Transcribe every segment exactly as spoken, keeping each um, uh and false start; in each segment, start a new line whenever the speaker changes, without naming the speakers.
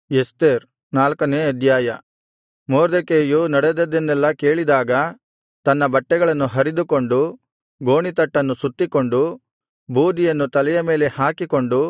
Esther ನಾಲ್ಕನೇ ಅಧ್ಯಾಯ. ಮೊರ್ದೆಕೈಯು ನಡೆದದ್ದನ್ನೆಲ್ಲಾ ಕೇಳಿದಾಗ ತನ್ನ ಬಟ್ಟೆಗಳನ್ನು ಹರಿದುಕೊಂಡು, ಗೋಣಿತಟ್ಟನ್ನು ಸುತ್ತಿಕೊಂಡು, ಬೂದಿಯನ್ನು ತಲೆಯ ಮೇಲೆ ಹಾಕಿಕೊಂಡು,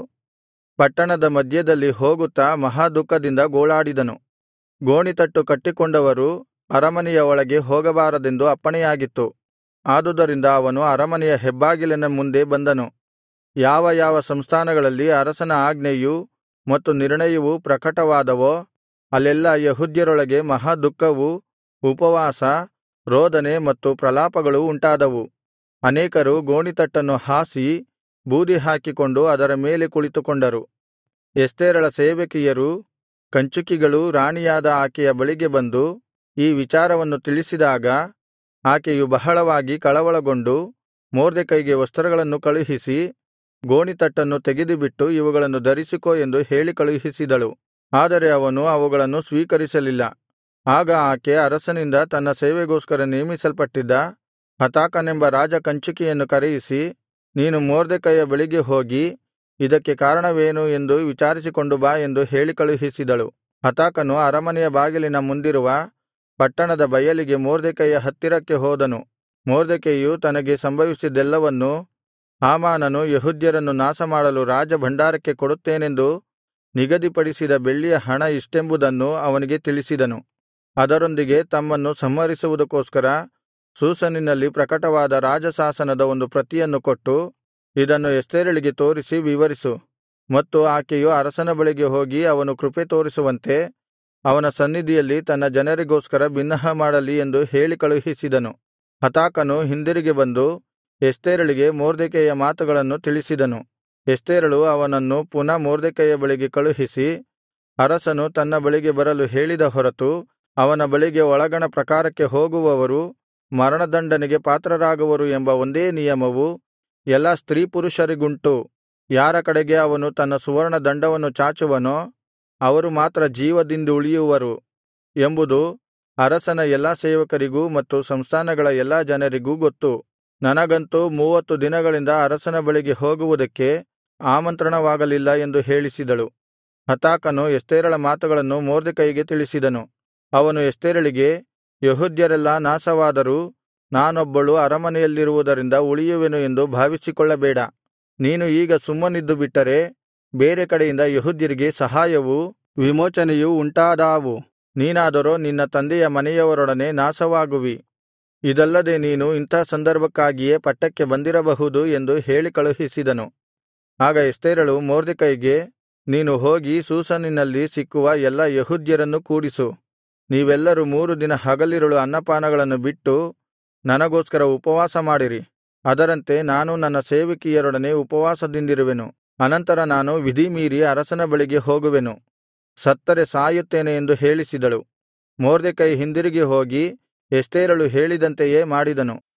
ಪಟ್ಟಣದ ಮಧ್ಯದಲ್ಲಿ ಹೋಗುತ್ತಾ ಮಹಾದುಃಖದಿಂದ ಗೋಳಾಡಿದನು. ಗೋಣಿತಟ್ಟು ಕಟ್ಟಿಕೊಂಡವರು ಅರಮನೆಯ ಒಳಗೆ ಹೋಗಬಾರದೆಂದು ಅಪ್ಪಣೆಯಾಗಿತ್ತು. ಆದುದರಿಂದ ಅವನು ಅರಮನೆಯ ಹೆಬ್ಬಾಗಿಲಿನ ಮುಂದೆ ಬಂದನು. ಯಾವ ಯಾವ ಸಂಸ್ಥಾನಗಳಲ್ಲಿ ಅರಸನ ಆಜ್ಞೆಯೂ ಮತ್ತು ನಿರ್ಣಯವೂ ಪ್ರಕಟವಾದವೋ ಅಲ್ಲೆಲ್ಲಾ ಯೆಹೂದ್ಯರೊಳಗೆ ಮಹಾದುಃಖವೂ ಉಪವಾಸ, ರೋದನೆ ಮತ್ತು ಪ್ರಲಾಪಗಳು ಉಂಟಾದವು. ಅನೇಕರು ಗೋಣಿತಟ್ಟನ್ನು ಹಾಸಿ ಬೂದಿ ಹಾಕಿಕೊಂಡು ಅದರ ಮೇಲೆ ಕುಳಿತುಕೊಂಡರು. ಎಸ್ತೇರಳ ಸೇವಕಿಯರೂ ಕಂಚುಕಿಗಳೂ ರಾಣಿಯಾದ ಆಕೆಯ ಬಳಿಗೆ ಬಂದು ಈ ವಿಚಾರವನ್ನು ತಿಳಿಸಿದಾಗ, ಆಕೆಯು ಬಹಳವಾಗಿ ಕಳವಳಗೊಂಡು ಮೊರ್ದೆಕೈಗೆ ವಸ್ತ್ರಗಳನ್ನು ಕಳುಹಿಸಿ, ಗೋಣಿತಟ್ಟನ್ನು ತೆಗೆದುಬಿಟ್ಟು ಇವುಗಳನ್ನು ಧರಿಸಿಕೋ ಎಂದು ಹೇಳಿ ಕಳುಹಿಸಿದಳು. ಆದರೆ ಅವನು ಅವುಗಳನ್ನು ಸ್ವೀಕರಿಸಲಿಲ್ಲ. ಆಗ ಆಕೆ ಅರಸನಿಂದ ತನ್ನ ಸೇವೆಗೋಸ್ಕರ ನೇಮಿಸಲ್ಪಟ್ಟಿದ್ದ ಹತಾಕನೆಂಬ ರಾಜ ಕಂಚುಕಿಯನ್ನು ಕರೆಯಿಸಿ, ನೀನು ಮೊರ್ದೆಕೈಯ ಬಳಿಗೆ ಹೋಗಿ ಇದಕ್ಕೆ ಕಾರಣವೇನು ಎಂದು ವಿಚಾರಿಸಿಕೊಂಡು ಬಾ ಎಂದು ಹೇಳಿ ಕಳುಹಿಸಿದಳು. ಹತಾಕನು ಅರಮನೆಯ ಬಾಗಿಲಿನ ಮುಂದಿರುವ ಪಟ್ಟಣದ ಬಯಲಿಗೆ ಮೊರ್ದೆಕೈಯ ಹತ್ತಿರಕ್ಕೆ ಹೋದನು. ಮೊರ್ದೆಕೈಯು ತನಗೆ ಸಂಭವಿಸಿದ್ದೆಲ್ಲವನ್ನೂ, ಹಾಮಾನನು ಯೆಹೂದ್ಯರನ್ನು ನಾಶಮಾಡಲು ರಾಜಭಂಡಾರಕ್ಕೆ ಕೊಡುತ್ತೇನೆಂದು ನಿಗದಿಪಡಿಸಿದ ಬೆಳ್ಳಿಯ ಹಣ ಇಷ್ಟೆಂಬುದನ್ನು ಅವನಿಗೆ ತಿಳಿಸಿದನು. ಅದರೊಂದಿಗೆ ತಮ್ಮನ್ನು ಸಂಹರಿಸುವುದಕ್ಕೋಸ್ಕರ ಶೂಷನಿನಲ್ಲಿ ಪ್ರಕಟವಾದ ರಾಜಶಾಸನದ ಒಂದು ಪ್ರತಿಯನ್ನು ಕೊಟ್ಟು, ಇದನ್ನು ಎಸ್ತೇರಳಿಗೆ ತೋರಿಸಿ ವಿವರಿಸು, ಮತ್ತು ಆಕೆಯು ಅರಸನ ಬಳಿಗೆ ಹೋಗಿ ಅವನು ಕೃಪೆ ತೋರಿಸುವಂತೆ ಅವನ ಸನ್ನಿಧಿಯಲ್ಲಿ ತನ್ನ ಜನರಿಗೋಸ್ಕರ ಬಿನ್ನಹ ಮಾಡಲಿ ಎಂದು ಹೇಳಿ ಕಳುಹಿಸಿದನು. ಹತಾಕನು ಹಿಂದಿರುಗಿ ಬಂದು ಎಸ್ತೇರಳಿಗೆ ಮೊರ್ದೆಕೈಯ ಮಾತುಗಳನ್ನು ತಿಳಿಸಿದನು. ಎಸ್ತೇರಳು ಅವನನ್ನು ಪುನಃ ಮೊರ್ದೆಕೈಯ ಬಳಿಗೆ ಕಳುಹಿಸಿ, ಅರಸನು ತನ್ನ ಬಳಿಗೆ ಬರಲು ಹೇಳಿದ ಹೊರತು ಅವನ ಬಳಿಗೆ ಒಳಗಣ ಪ್ರಾಕಾರಕ್ಕೆ ಹೋಗುವವರು ಮರಣದಂಡನೆಗೆ ಪಾತ್ರರಾಗುವರು ಎಂಬ ಒಂದೇ ನಿಯಮವು ಎಲ್ಲಾ ಸ್ತ್ರೀಪುರುಷರಿಗುಂಟು. ಯಾರ ಕಡೆಗೆ ಅವನು ತನ್ನ ಸುವರ್ಣ ದಂಡವನ್ನು ಚಾಚುವನೋ ಅವರು ಮಾತ್ರ ಜೀವದಿಂದುಳಿಯುವರು ಎಂಬುದು ಅರಸನ ಎಲ್ಲಾ ಸೇವಕರಿಗೂ ಮತ್ತು ಸಂಸ್ಥಾನಗಳ ಎಲ್ಲಾ ಜನರಿಗೂ ಗೊತ್ತು. ನನಗಂತೂ ಮೂವತ್ತು ದಿನಗಳಿಂದ ಅರಸನ ಬಳಿಗೆ ಹೋಗುವುದಕ್ಕೆ ಆಮಂತ್ರಣವಾಗಲಿಲ್ಲ ಎಂದು ಹೇಳಿಸಿದಳು. ಹತಾಕನು ಎಸ್ತೇರಳ ಮಾತುಗಳನ್ನು ಮೊರ್ದೆಕೈಗೆ ತಿಳಿಸಿದನು. ಅವನು ಎಸ್ತೇರಳಿಗೆ, ಯೆಹೂದ್ಯರೆಲ್ಲಾ ನಾಶವಾದರೂ ನಾನೊಬ್ಬಳು ಅರಮನೆಯಲ್ಲಿರುವುದರಿಂದ ಉಳಿಯುವೆನು ಎಂದು ಭಾವಿಸಿಕೊಳ್ಳಬೇಡ. ನೀನು ಈಗ ಸುಮ್ಮನಿದ್ದು ಬಿಟ್ಟರೆ ಬೇರೆ ಕಡೆಯಿಂದ ಯೆಹೂದ್ಯರಿಗೆ ಸಹಾಯವೂ ವಿಮೋಚನೆಯೂ ಉಂಟಾದಾವು. ನೀನಾದರೋ ನಿನ್ನ ತಂದೆಯ ಮನೆಯವರೊಡನೆ ನಾಶವಾಗುವಿ. ಇದಲ್ಲದೆ ನೀನು ಇಂಥ ಸಂದರ್ಭಕ್ಕಾಗಿಯೇ ಪಟ್ಟಕ್ಕೆ ಬಂದಿರಬಹುದು ಎಂದು ಹೇಳಿ ಕಳುಹಿಸಿದನು. ಆಗ ಎಸ್ತೇರಳು ಮೊರ್ದೆಕೈಗೆ, ನೀನು ಹೋಗಿ ಶೂಷನಿನಲ್ಲಿ ಸಿಕ್ಕುವ ಎಲ್ಲಾ ಯೆಹೂದ್ಯರನ್ನು ಕೂಡಿಸು. ನೀವೆಲ್ಲರೂ ಮೂರು ದಿನ ಹಗಲಿರುಳು ಅನ್ನಪಾನಗಳನ್ನು ಬಿಟ್ಟು ನನಗೋಸ್ಕರ ಉಪವಾಸ ಮಾಡಿರಿ. ಅದರಂತೆ ನಾನು ನನ್ನ ಸೇವಕಿಯರೊಡನೆ ಉಪವಾಸದಿಂದಿರುವೆನು. ಅನಂತರ ನಾನು ವಿಧಿಮೀರಿ ಅರಸನ ಬಳಿಗೆ ಹೋಗುವೆನು. ಸತ್ತರೆ ಸಾಯುತ್ತೇನೆ ಎಂದು ಹೇಳಿಸಿದಳು. ಮೊರ್ದೆಕೈ ಹಿಂದಿರುಗಿ ಹೋಗಿ ಎಸ್ತೇರಳು ಹೇಳಿದಂತೆಯೇ ಮಾಡಿದನು.